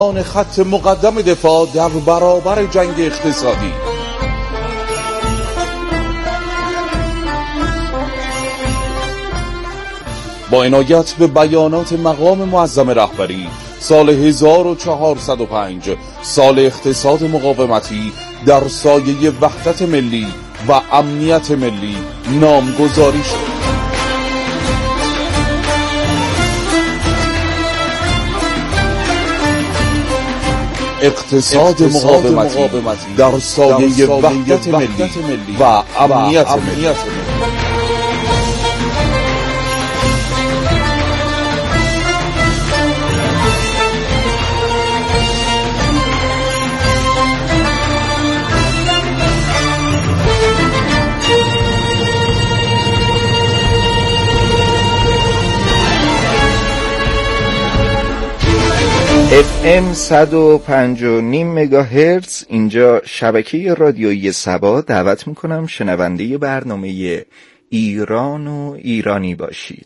آن خط مقدم دفاع در برابر جنگ اقتصادی. با عنایت به بیانات مقام معظم رهبری، سال 1405 سال اقتصاد مقاومتی در سایه وحدت ملی و امنیت ملی نامگذاری شد. اقتصاد مقاومتی در سایه وحدت ملی و امنیت ملی. FM 105.5 مگاهرتز، اینجا شبکه رادیویی سبا. دعوت میکنم شنونده برنامه ایران و ایرانی باشید.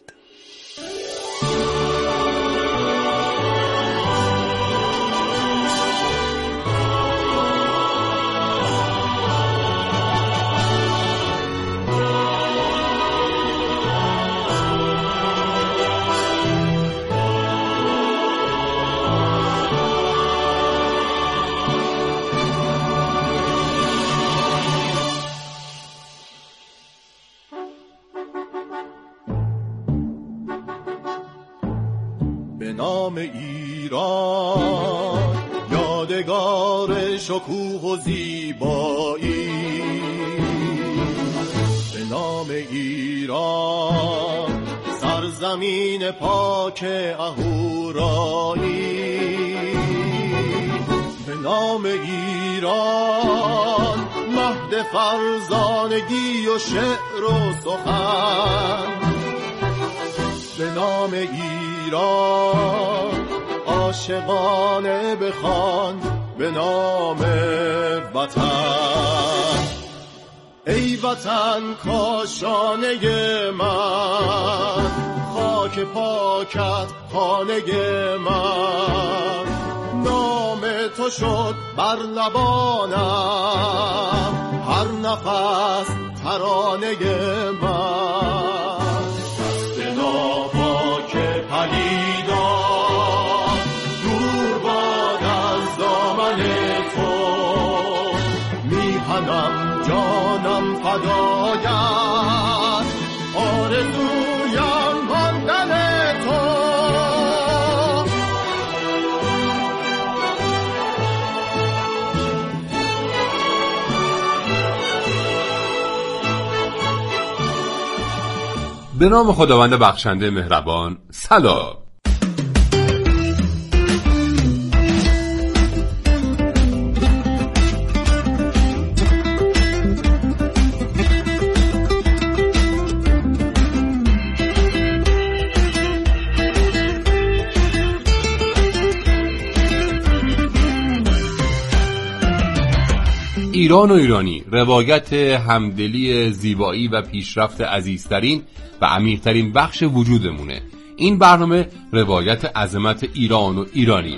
نام ایران یادگار شکوه و زیبایی، به نام ایران سرزمین پاک اهورایی، به نام ایران مهد فرزانگی و شعر و سخن، به نام ایران عاشقانه بخوان، به نام وطن. ای وطن کاشانه من، خاک پاکت خانه من، نام تو شد بر لبانم، هر نفس ترانه من. پلیدان دور باد از دامن تو، میهنم جانم فدایت، آرزویم ماندن تو. به نام خداوند بخشنده مهربان. سلام. ایران و ایرانی، روایت همدلی، زیبایی و پیشرفت عزیزترین و عمیق‌ترین بخش وجودمونه. این برنامه روایت عظمت ایران و ایرانیه.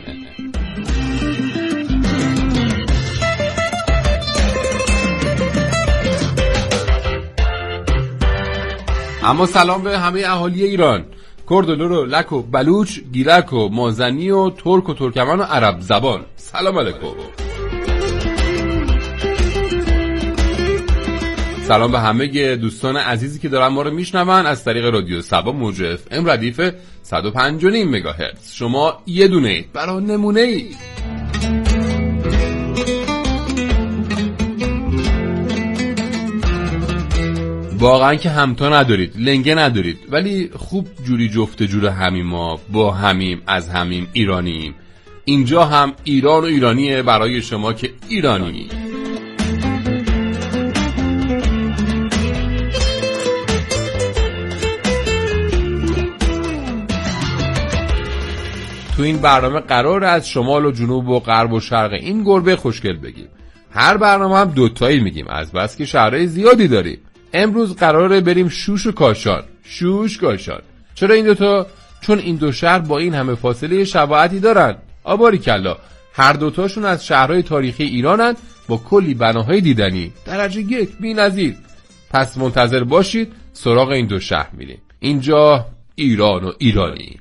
اما سلام به همه اهالی ایران، کرد و لور و لک و بلوچ، گیلک و مازنی و ترک و ترکمن و عرب زبان. سلام علیکم. سلام به همه دوستان عزیزی که دارن ما رو میشنون از طریق رادیو سبا موج اف ام ردیف 105.5 مگاهرتز. شما یه دونه اید برای نمونه اید. واقعا که همتا ندارید، لنگه ندارید، ولی خوب جوری جفت جور همیم، ما با همیم، از همیم، ایرانیم. اینجا هم ایران و ایرانیه برای شما که ایرانی. تو این برنامه قرار از شمال و جنوب و غرب و شرق این گربه خوشگل بگیم. هر برنامه هم دوتایی میگیم، از بس که شهرهای زیادی داریم. امروز قراره بریم شوش و کاشان. شوش کاشان. چرا این دوتا؟ چون این دو شهر با این همه فاصله شباهتی دارن. آباریکلا، هر دوتاشون از شهرهای تاریخی ایرانن با کلی بناهای دیدنی درجه 1 بی‌نظیر. پس منتظر باشید سراغ این دو شهر میریم. اینجا ایران و ایرانی.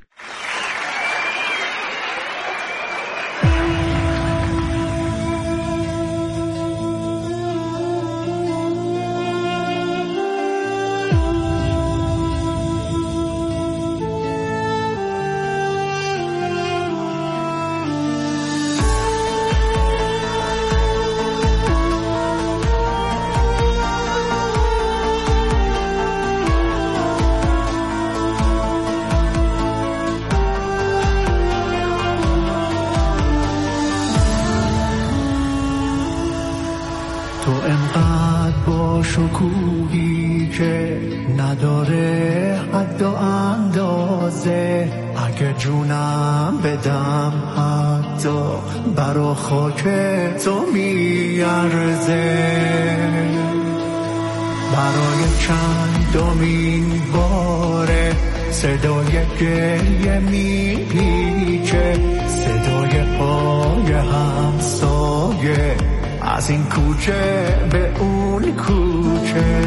شکوهی که نداره حد و اندازه، اگه جونم بدم حتی برا خاک تو میارزه. برای چندمین باره صدای گریه میپیچه، صدای پای همسایه از این کوچه به اون کوچه.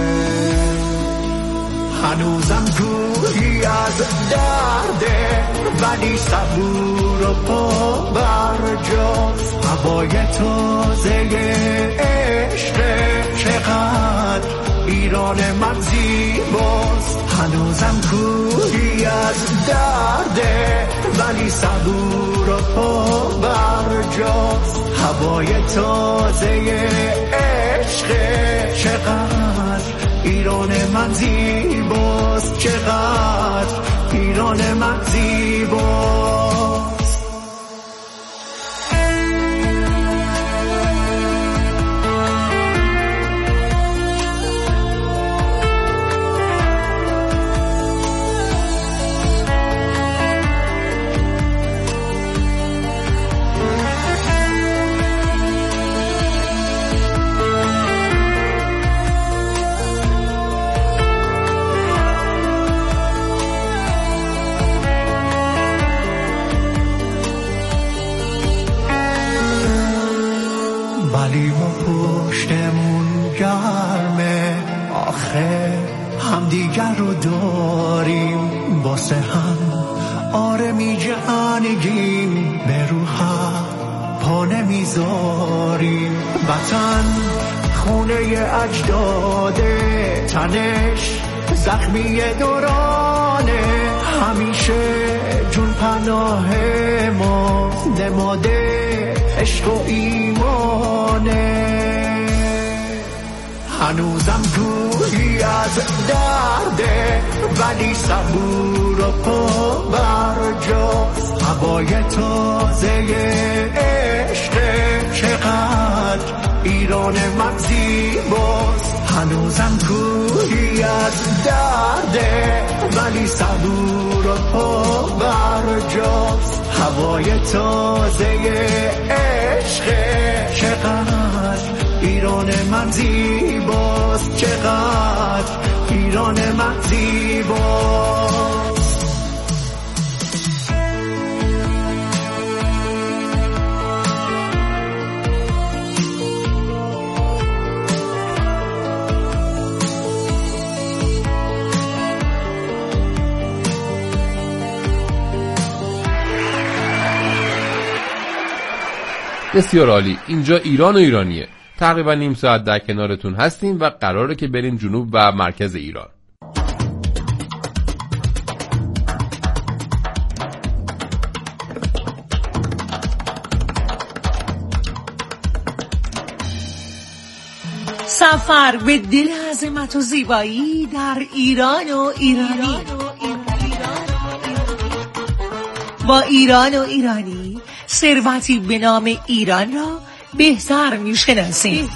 هنوزم گویی از درده ولی صبور و پا برجاست. هوای تازه عشق چقدر ایران من زیباست. هنوزم گویی از درده ولی صبور و پا برجاست. هوای تازه عشق چقدر ایران من زیباست، چقدر ایران من زیباست. ولی ما پشتمون گرمه، آخه هم دیگر رو داریم واسه هم. آره می جنگیم به روح پا نمیذاریم. وطن خونه اجداده، تنش زخمی دورانه. همیشه جون پناه ما، نماده عشق و ایمانه. هنوزم گویی از درده ولی صبور و پا برجاست. هوای تازه عشق چقدر ایران من زیباست. هنوزم گویی از درده ولی صبور و پا برجاست. هوای تازه عشق چقدر ایران من زیباست، چقدر ایران من زیباست. بسیار عالی. اینجا ایران و ایرانیه. تقریبا نیم ساعت در کنارتون هستیم و قراره که بریم جنوب و مرکز ایران. سفر به دل عظمت و زیبایی در ایران و ایرانی. با ایران و ایرانی ثروتی به نام ایران را بهتر میشناسیم.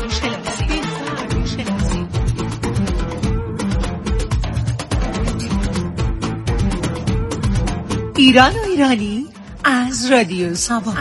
ایران و ایرانی از رادیو سبا.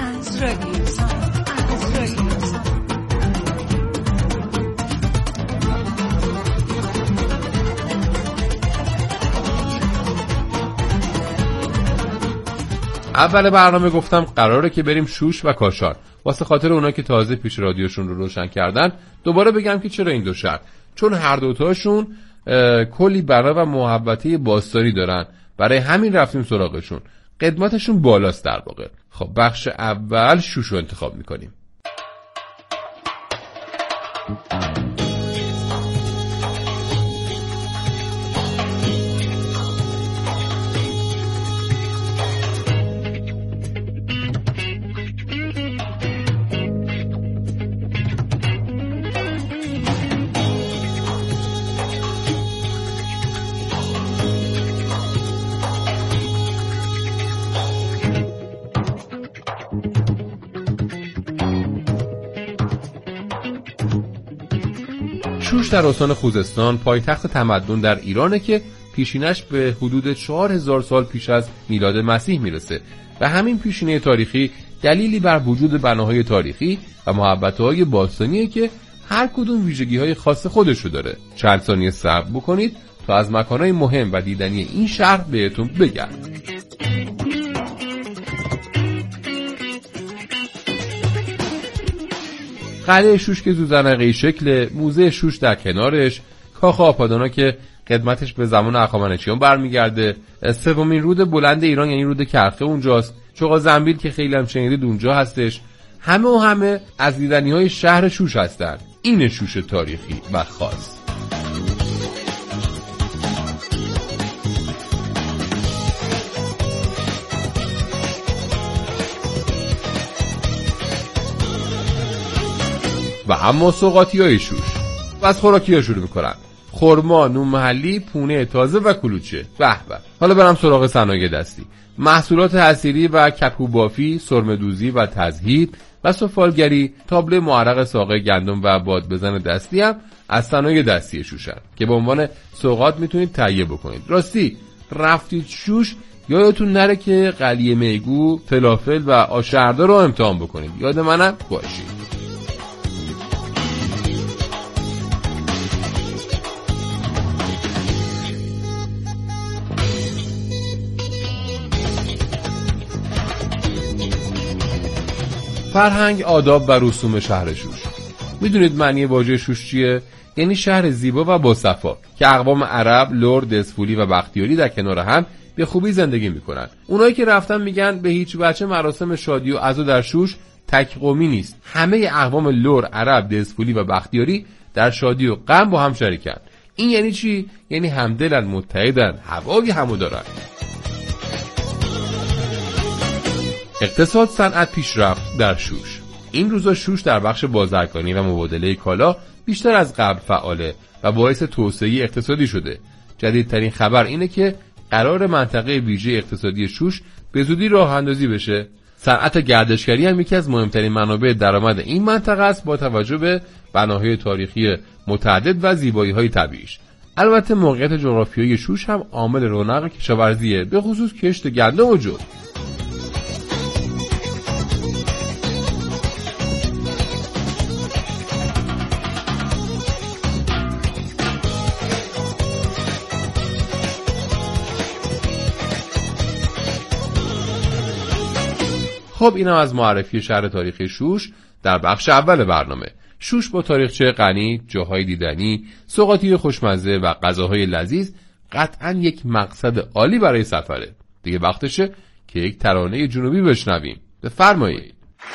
اول برنامه گفتم قراره که بریم شوش و کاشان. واسه خاطر اونا که تازه پیش رادیوشون رو روشن کردن دوباره بگم که چرا این دو شهر، چون هر دوتاشون کلی بنا و محبته باستانی دارن، برای همین رفتیم سراغشون. قدمتشون بالاست در واقع. خب بخش اول شوش رو انتخاب میکنیم. شوش در استان خوزستان پایتخت تمدن در ایرانه که پیشینش به حدود 4000 سال پیش از میلاد مسیح میرسه و همین پیشینه تاریخی دلیلی بر وجود بناهای تاریخی و محبت‌های باستانیه که هر کدوم ویژگی‌های خاص خودشو داره. چند ثانیه صبر بکنید تا از مکان‌های مهم و دیدنی این شهر بهتون بگم. قلعه شوش که زوزنقه‌ای شکل، موزه شوش در کنارش، کاخ آپادانا که قدمتش به زمان هخامنشیان برمیگرده، سومین رود بلند ایران یعنی رود کرخه اونجاست، چوغا زنبیل که خیلی هم شنیدید اونجا هستش. همه از دیدنی‌های شهر شوش هستن. این شوش تاریخی و خاص. و اما سوغاتی‌های شوش و از خوراکی‌ها شروع می‌کنن. خرما، نون محلی، پونه تازه و کلوچه. به به. حالا برم سراغ صنایع دستی. محصولات حصیری و کپو بافی، سرمه‌دوزی و تزهید و سفالگری، تابلو معرق ساقه گندم و بادبزن دستی هم از صنایع دستی شوشن که به عنوان سوغات میتونید تهیه بکنید. راستی رفتید شوش یادتون نره که قلیه میگو، فلافل و آشرده رو امتحان بکنید. یاد منم باشید. فرهنگ، آداب و رسوم شهر شوش. میدونید معنی واژه شوش چیه؟ یعنی شهر زیبا و باصفا که اقوام عرب، لر، دسفولی و بختیاری در کنار هم به خوبی زندگی میکنن. اونایی که رفتن میگن به هیچ وجه مراسم شادی و عزا در شوش تک قومی نیست. همه اقوام لر، عرب، دسفولی و بختیاری در شادی و غم با هم شریکن. این یعنی چی؟ یعنی همدلن، متحدن، هوای همو دارن. اقتصاد، صنعت، پیشرفت در شوش. این روزا شوش در بخش بازرگانی و مبادله کالا بیشتر از قبل فعاله و باعث توسعه اقتصادی شده. جدیدترین خبر اینه که قرار منطقه ویژه اقتصادی شوش به زودی راه اندازی بشه. صنعت گردشگری هم یکی از مهمترین منابع درآمد این منطقه است با توجه به بناهای تاریخی متعدد و زیبایی‌های طبیعیش. البته موقعیت جغرافیایی شوش هم عامل رونق کشاورزیه، به خصوص کشت گندم و جو. خب اینم از معرفی شهر تاریخی شوش در بخش اول برنامه. شوش با تاریخچه غنی، جاهای دیدنی، سوغاتی خوشمزه و غذاهای لذیذ قطعاً یک مقصد عالی برای سفره. دیگه وقتشه که یک ترانه جنوبی بشنویم. بفرمایید.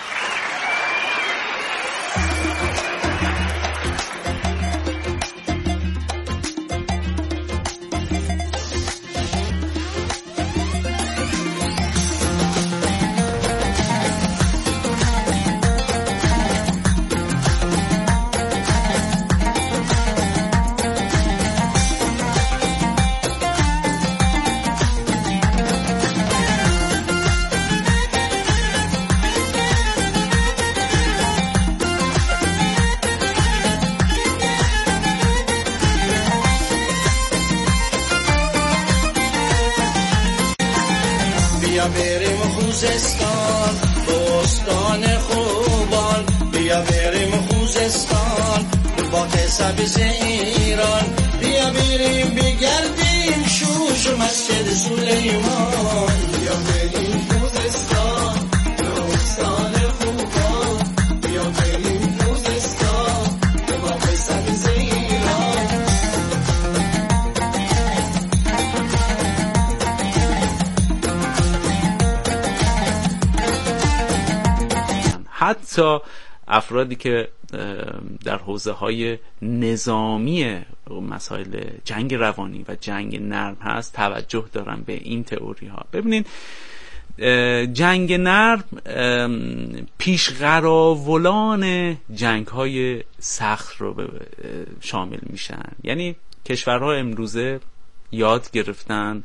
بیا بریم خوزستان، بستان خوبان، بیا بریم خوزستان، باغ سبز ایران، بیا بریم بگردیم شوش و مسجد سلیمان، بیا بریم خوزستان. حتی افرادی که در حوزه‌های نظامی مسائل جنگ روانی و جنگ نرم هست توجه دارن به این تئوری ها. ببینید جنگ نرم پیشقراولان جنگ های سخت رو شامل میشن. یعنی کشورها امروزه یاد گرفتن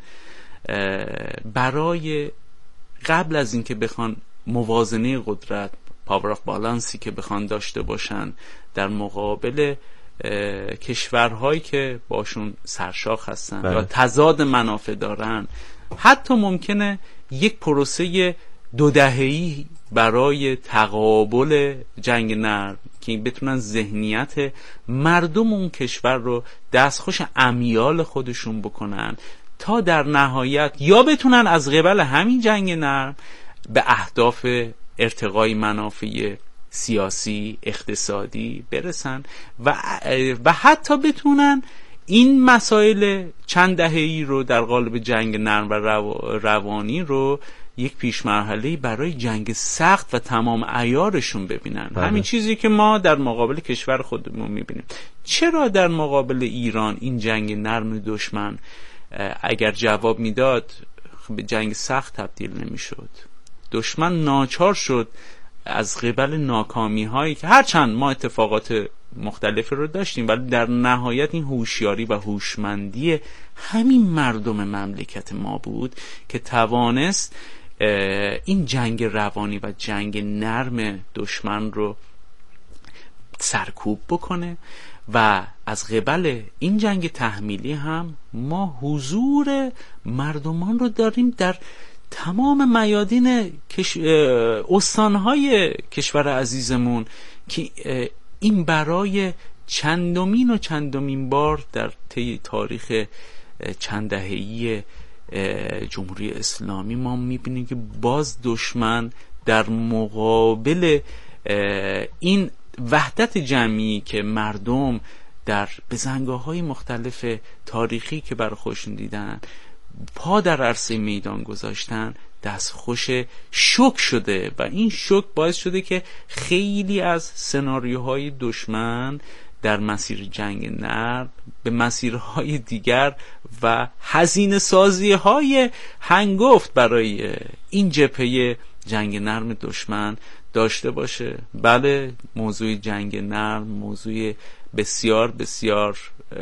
برای قبل از اینکه بخوان موازنه قدرت، پاور آف بالانسی که بخوان داشته باشن در مقابل کشورهایی که باشون سرشاخ هستن یا تضاد منافع دارن، حتی ممکنه یک پروسه 2 دهه‌ای برای تقابل جنگ نرم که بتونن ذهنیت مردم اون کشور رو دستخوش امیال خودشون بکنن تا در نهایت یا بتونن از قبل همین جنگ نرم به اهداف ارتقای منافع سیاسی اقتصادی برسن و حتی بتونن این مسائل چند دهه‌ای رو در قالب جنگ نرم و روانی رو یک پیش مرحله برای جنگ سخت و تمام عیارشون ببینن. همین چیزی که ما در مقابل کشور خودمون میبینیم. چرا در مقابل ایران این جنگ نرم دشمن اگر جواب میداد به جنگ سخت تبدیل نمیشد؟ دشمن ناچار شد از قبل ناکامی هایی که هرچند ما اتفاقات مختلفی رو داشتیم، ولی در نهایت این هوشیاری و هوشمندی همین مردم مملکت ما بود که توانست این جنگ روانی و جنگ نرم دشمن رو سرکوب بکنه. و از قبل این جنگ تحمیلی هم ما حضور مردمان رو داریم در تمام میادین استانهای کشور عزیزمون که این برای چندمین بار در طی تاریخ چند دهه‌ای جمهوری اسلامی ما میبینیم که باز دشمن در مقابل این وحدت جمعی که مردم در بزنگاه‌های مختلف تاریخی که برای خودشون دیدن پا در عرصه میدان گذاشتن دستخوش شوک شده و این شوک باعث شده که خیلی از سناریوهای دشمن در مسیر جنگ نرم به مسیرهای دیگر و هزینه سازی‌های هنگفت برای این جبهه جنگ نرم دشمن داشته باشه. بله، موضوع جنگ نرم موضوع بسیار بسیار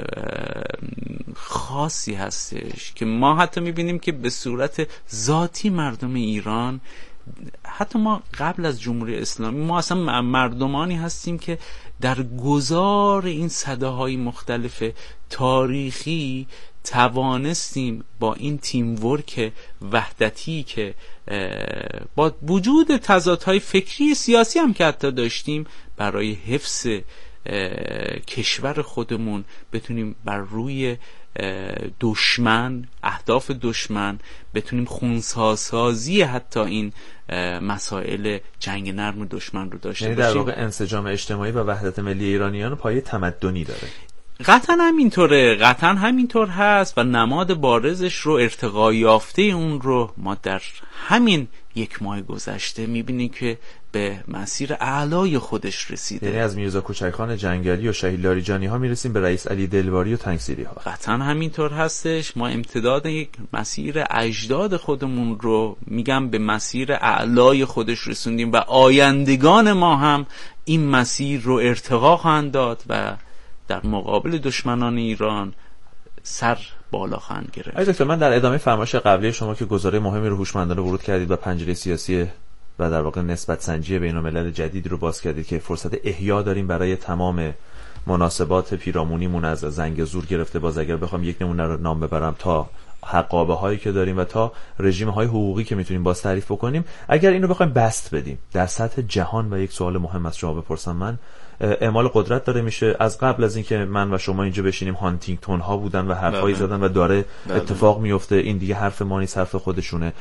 خاصی هستش که ما حتی میبینیم که به صورت ذاتی مردم ایران، حتی ما قبل از جمهوری اسلامی، ما اصلا مردمانی هستیم که در گذار این سده‌های مختلف تاریخی توانستیم با این تیم ورک وحدتی که با وجود تضادهای فکری سیاسی هم که حتی داشتیم برای حفظ کشور خودمون بتونیم بر روی دشمن، اهداف دشمن بتونیم خونساسازی حتی این مسائل جنگ نرم دشمن رو داشته باشیم. یعنی در واقع انسجام اجتماعی و وحدت ملی ایرانیان پایه تمدنی داره. قطعا همینطوره، قطعا همینطور هست و نماد بارزش رو، ارتقا یافته اون رو ما در همین 1 ماه گذشته میبینیم که به مسیر اعلای خودش رسیده. یعنی از میرزا کوچکخان جنگلی و شهید لاریجانی ها میرسیم به رئیس علی دلواری و تنگسیری ها. قطعا همینطور هستش. ما امتداد یک مسیر اجداد خودمون رو میگم به مسیر اعلای خودش رسوندیم و آیندگان ما هم این مسیر رو ارتقا خواهند داد و در مقابل دشمنان ایران سر بالا خواهند گرفت. دکتر، من در ادامه فرمایش قبلی شما که گزاره مهمی رو هوشمندانه ورود کردید و پنجره سیاسی و در واقع نسبت سنجی بین‌الملل جدید رو باز کردید که فرصت احیا داریم برای تمام مناسبات پیرامونیمون، از زنگ زور گرفته باز اگر بخوام یک نمونه رو نام ببرم تا حقابه هایی که داریم و تا رژیم های حقوقی که میتونیم باز تعریف بکنیم، اگر این رو بخوایم بست بدیم در سطح جهان و یک سوال مهم از شما بپرسم، من اعمال قدرت داره میشه. از قبل از اینکه من و شما اینجا بشینیم هانتینگتون ها بودن و حرفایی زدن و داره اتفاق میفته. این دیگه حرف ما نیست، حرف خودشونه.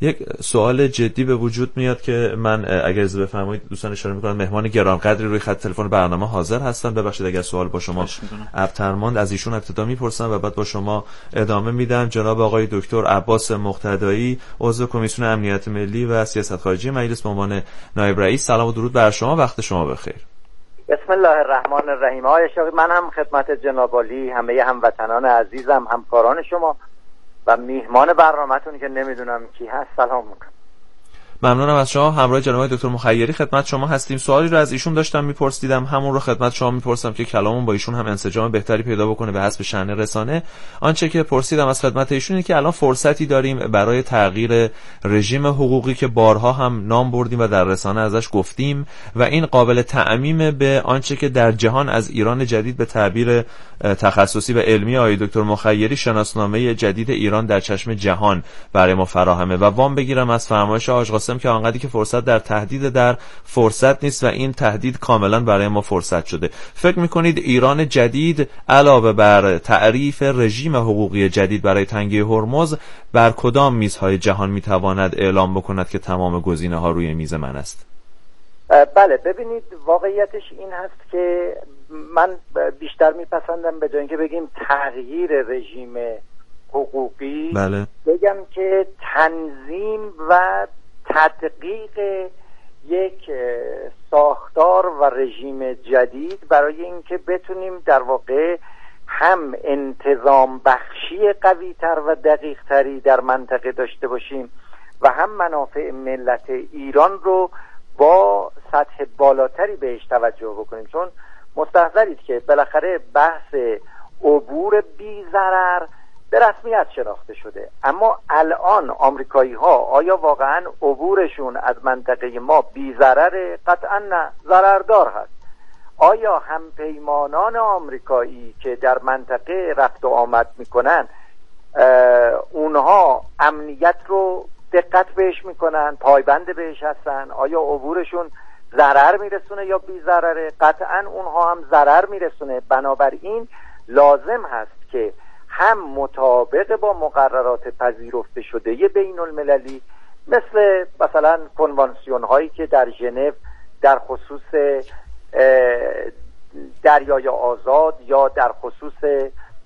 یک سوال جدی به وجود میاد که من اگر اجازه بفرمایید دوستان اشاره میکنم مهمان گرانقدری روی خط تلفن برنامه حاضر هستن. ببخشید اگر سوال با شما ابتر ماند، از ایشون ابتدا میپرسم و بعد با شما ادامه میدم. جناب آقای دکتر عباس مقتدایی، عضو کمیسیون امنیت ملی و سیاست خارجی مجلس به عنوان نایب رئیس، سلام و درود بر شما، وقت شما بخیر. بسم الله الرحمن الرحیم. آقای شاقی، من هم خدمت جناب عالی، همه هموطنان عزیزم، همکاران شما و میهمان برنامه‌تون که نمیدونم کی هست سلام میکنم. ممنونم از شما. همراه جناب دکتر مخیری خدمت شما هستیم. سوالی رو از ایشون داشتم میپرسیدم، همون رو خدمت شما میپرسم که کلامون با ایشون هم انسجام بهتری پیدا بکنه به حسب شأن رسانه. آنچه که پرسیدم از خدمت ایشون اینه که الان فرصتی داریم برای تغییر رژیم حقوقی که بارها هم نام بردیم و در رسانه ازش گفتیم و این قابل تعمیم به آنچه که در جهان از ایران جدید به تعبیر تخصصی و علمی آقای دکتر مخیری شناسنامه جدید ایران در چشم جهان برای ما فراهمه و وام بگیرم از فرمایش آقای قاسم که آنقدری که فرصت در تهدید در فرصت نیست و این تهدید کاملا برای ما فرصت شده. فکر میکنید ایران جدید علاوه بر تعریف رژیم حقوقی جدید برای تنگه هرمز بر کدام میزهای جهان میتواند اعلام بکند که تمام گزینه‌ها روی میز من است؟ بله، ببینید واقعیتش این هست که من بیشتر میپسندم به جای اینکه بگیم تغییر رژیم حقوقی، بله، بگم که تنظیم و تدقیق یک ساختار و رژیم جدید برای اینکه بتونیم در واقع هم انتظام بخشی قوی تر و دقیق تری در منطقه داشته باشیم و هم منافع ملت ایران رو با سطح بالاتری بهش توجه بکنیم. چون مستحضرید که بالاخره بحث عبور بی ضرر به رسمیت شناخته شده، اما الان آمریکایی ها آیا واقعا عبورشون از منطقه ما بی ضرره؟ قطعا نه، ضرردار هست. آیا همپیمانان آمریکایی که در منطقه رفت و آمد میکنن اونها امنیت رو دقت بهش میکنن، پایبند بهش هستن؟ آیا عبورشون ضرر میرسونه یا بی ضرره؟ قطعا اونها هم ضرر میرسونه. بنابراین لازم هست که هم مطابق با مقررات پذیرفته شده بین المللی مثلا کنوانسیون هایی که در ژنو در خصوص دریای آزاد یا در خصوص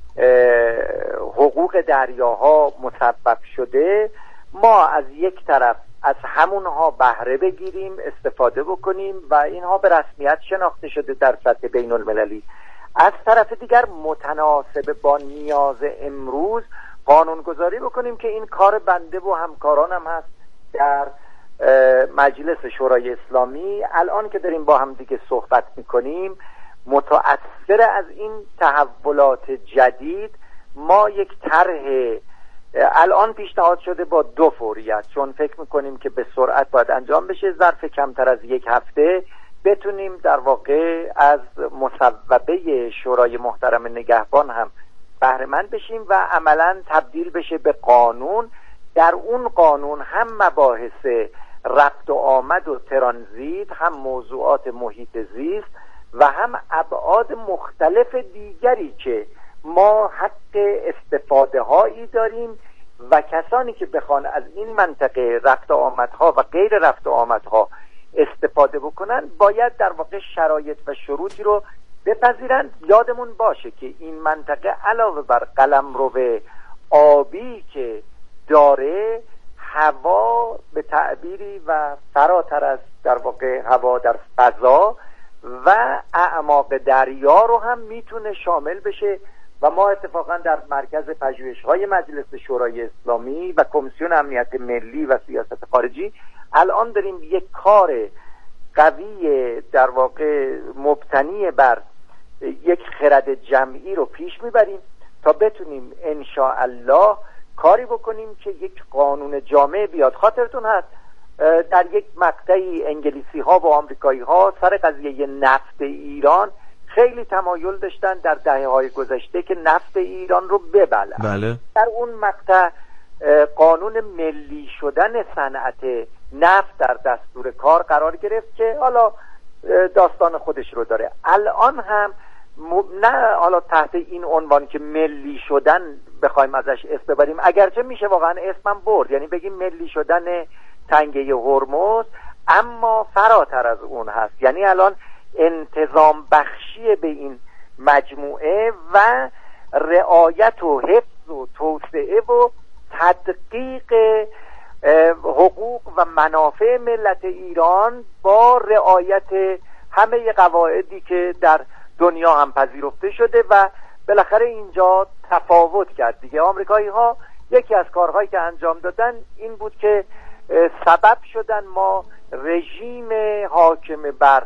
حقوق دریاها مصوب شده، ما از یک طرف از همونها بهره بگیریم، استفاده بکنیم و اینها به رسمیت شناخته شده در سطح بین المللی. از طرف دیگر متناسب با نیاز امروز قانونگذاری بکنیم که این کار بنده و همکارانم هست در مجلس شورای اسلامی. الان که داریم با هم دیگه صحبت میکنیم، متأثر از این تحولات جدید ما یک طرح الان پیشنهاد شده با 2 فوریت، چون فکر میکنیم که به سرعت باید انجام بشه، ظرف کمتر از 1 هفته بتونیم در واقع از مصوبه شورای محترم نگهبان هم بهره مند بشیم و عملا تبدیل بشه به قانون. در اون قانون هم مباحث رفت و آمد و ترانزیت، هم موضوعات محیط زیست و هم ابعاد مختلف دیگری که ما حق استفاده هایی داریم و کسانی که بخوان از این منطقه رفت و آمدها و غیر رفت و آمدها استفاده بکنن باید در واقع شرایط و شروطی رو بپذیرند. یادمون باشه که این منطقه علاوه بر قلمرو آبی که داره، هوا به تعبیری و فراتر از در واقع هوا در فضا و اعماق دریا رو هم میتونه شامل بشه و ما اتفاقا در مرکز پژوهش‌های مجلس شورای اسلامی و کمیسیون امنیت ملی و سیاست خارجی الان داریم یک کار قوی در واقع مبتنی بر یک خرد جمعی رو پیش میبریم تا بتونیم انشاءالله کاری بکنیم که یک قانون جامع بیاد. خاطرتون هست در یک مقطعی انگلیسی ها و آمریکایی ها سر قضیه نفت ایران خیلی تمایل داشتن در دهه‌های گذشته که نفت ایران رو ببلن. بله. در اون مقطع قانون ملی شدن صنعت نفت در دستور کار قرار گرفت که حالا داستان خودش رو داره. الان هم نه حالا تحت این عنوان که ملی شدن بخوایم ازش اسم ببریم، اگرچه میشه واقعا اسمم برد، یعنی بگیم ملی شدن تنگه هرمز، اما فراتر از اون هست. یعنی الان انتظام بخشی به این مجموعه و رعایت و حفظ و توسعه و تدقیق حقوق و منافع ملت ایران با رعایت همه قواعدی که در دنیا هم پذیرفته شده و بالاخره اینجا تفاوت کرد دیگه. آمریکایی ها یکی از کارهایی که انجام دادن این بود که سبب شدن ما رژیم حاکم بر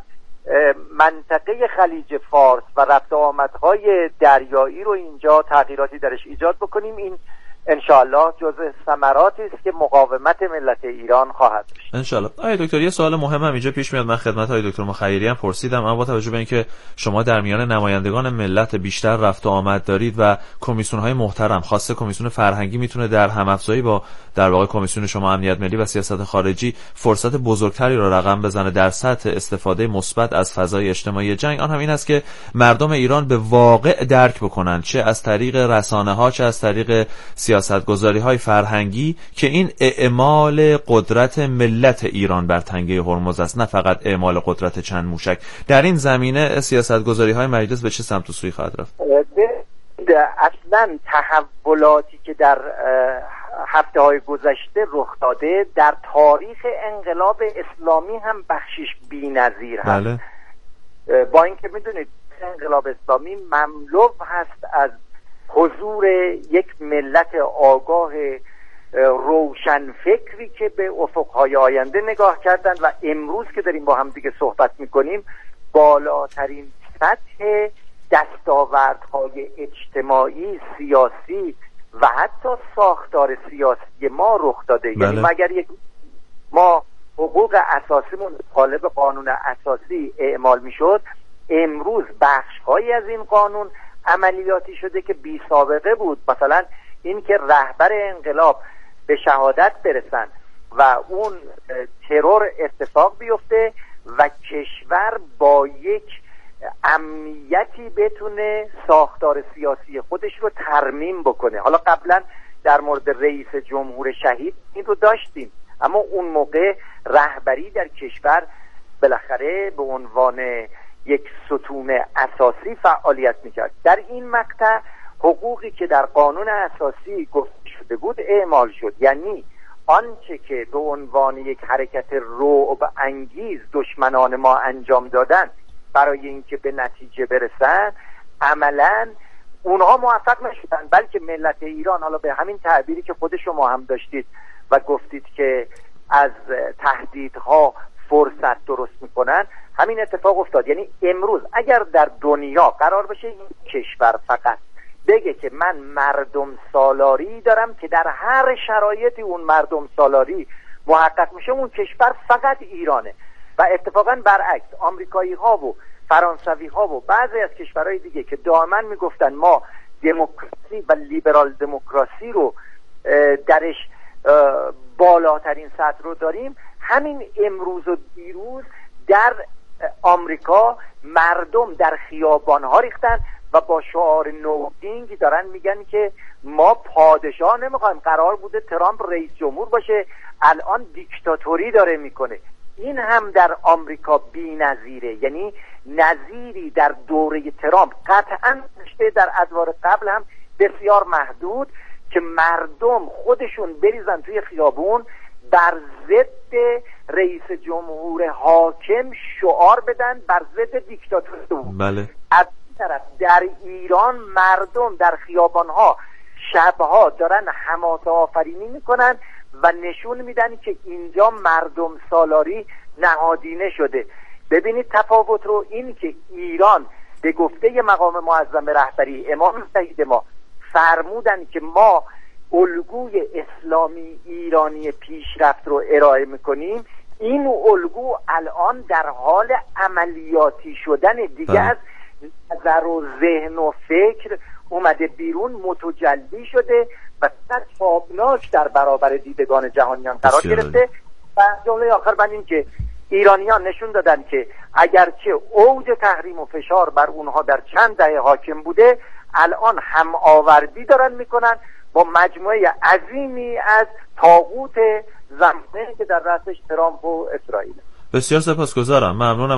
منطقه خلیج فارس و رفت آمدهای دریایی رو اینجا تغییراتی درش ایجاد بکنیم. این انشاءالله جزء ثمراتی است که مقاومت ملت ایران خواهد داشت انشاءالله. آقای دکتر یه سوال مهم هم اینجا پیش میاد، من خدمت آقای دکتر مخیری هم پرسیدم، اما با توجه به اینکه شما در میان نمایندگان ملت بیشتر رفت و آمد دارید و کمیسیون‌های محترم، خاصه کمیسیون فرهنگی میتونه در هم‌افزایی با در واقع کمیسیون شما امنیت ملی و سیاست خارجی فرصت بزرگتری رو رقم بزنه در سطح استفاده مثبت از فضای اجتماعی جنگ، آن هم این است که مردم ایران به واقع درک بکنن، چه از طریق رسانه‌ها چه از طریق سیاستگذاری‌های فرهنگی، که این اعمال قدرت ملت ایران بر تنگه هرمز است، نه فقط اعمال قدرت چند موشک. در این زمینه سیاستگذاری‌های مجلس به چه سمت و سوی خواهد رفت؟ اصلا تحولاتی که در هفته‌های گذشته رخ داده در تاریخ انقلاب اسلامی هم بخشش بی‌نظیر هست. بله. با اینکه میدونید انقلاب اسلامی مملو هست از حضور یک ملت آگاه روشن فکری که به افقهای آینده نگاه کردن و امروز که داریم با هم دیگه صحبت میکنیم بالاترین سطح دستاوردهای اجتماعی، سیاسی و حتی ساختار سیاسی ما رخ داده. بله. یعنی مگر ما حقوق اساسیمون قالب قانون اساسی اعمال میشد، امروز بخش‌هایی از این قانون عملیاتی شده که بی سابقه بود. مثلا این که رهبر انقلاب به شهادت برسن و اون ترور اتفاق بیفته و کشور با یک امنیتی بتونه ساختار سیاسی خودش رو ترمیم بکنه. حالا قبلا در مورد رئیس جمهور شهید این رو داشتیم، اما اون موقع رهبری در کشور بالاخره به عنوان یک ستون اساسی فعالیت میکرد. در این مقطع حقوقی که در قانون اساسی گفته شده بود اعمال شد، یعنی آنچه که به عنوان یک حرکت رعب انگیز دشمنان ما انجام دادن برای اینکه به نتیجه برسن، عملاً اونها موفق نشدن، بلکه ملت ایران، حالا به همین تعبیری که خود شما هم داشتید و گفتید که از تهدیدها فرصت درست میکنن، همین اتفاق افتاد. یعنی امروز اگر در دنیا قرار بشه یک کشور فقط بگه که من مردم سالاری دارم که در هر شرایطی اون مردم سالاری محقق میشه، اون کشور فقط ایرانه. و اتفاقا برعکس آمریکایی ها و فرانسوی ها و بعضی از کشورهای دیگه که دائما میگفتن ما دموکراسی و لیبرال دموکراسی رو درش بالاترین سطح رو داریم، همین امروز و دیروز در آمریکا مردم در خیابان ها ریختن و با شعار نوینگ دارن میگن که ما پادشاه نمیخوایم، قرار بوده ترامپ رئیس جمهور باشه، الان دیکتاتوری داره میکنه. این هم در آمریکا بی نظیره، یعنی نظیری در دوره ترامپ قطعا نشته، در ادوار قبل هم بسیار محدود، که مردم خودشون بریزن توی خیابون بر ضد رئیس جمهور حاکم شعار بدن، بر ضد دیکتاتوری. بله. از این طرف در ایران مردم در خیابانها شبها دارن حماسه آفرینی میکنن و نشون میدن که اینجا مردم سالاری نهادینه شده. ببینید تفاوت رو. این که ایران به گفته مقام معظم رهبری امام شهید ما فرمودن که ما الگوی اسلامی ایرانی پیشرفت رو ارائه میکنیم، این الگو الان در حال عملیاتی شدن دیگه از نظر و ذهن و فکر اومده بیرون، متجلی شده و تابناک در برابر دیدگان جهانیان قرار گرفته. و جمله آخر من این که ایرانیان نشون دادن که اگرچه اوج تحریم و فشار بر اونها در چند دهه حاکم بوده، الان هم آوردی دارن میکنن با مجموعه عظیمی از طاغوت زمانه که در رأسش ترامپ و اسرائیل. بسیار سپاسگزارم، ممنونم.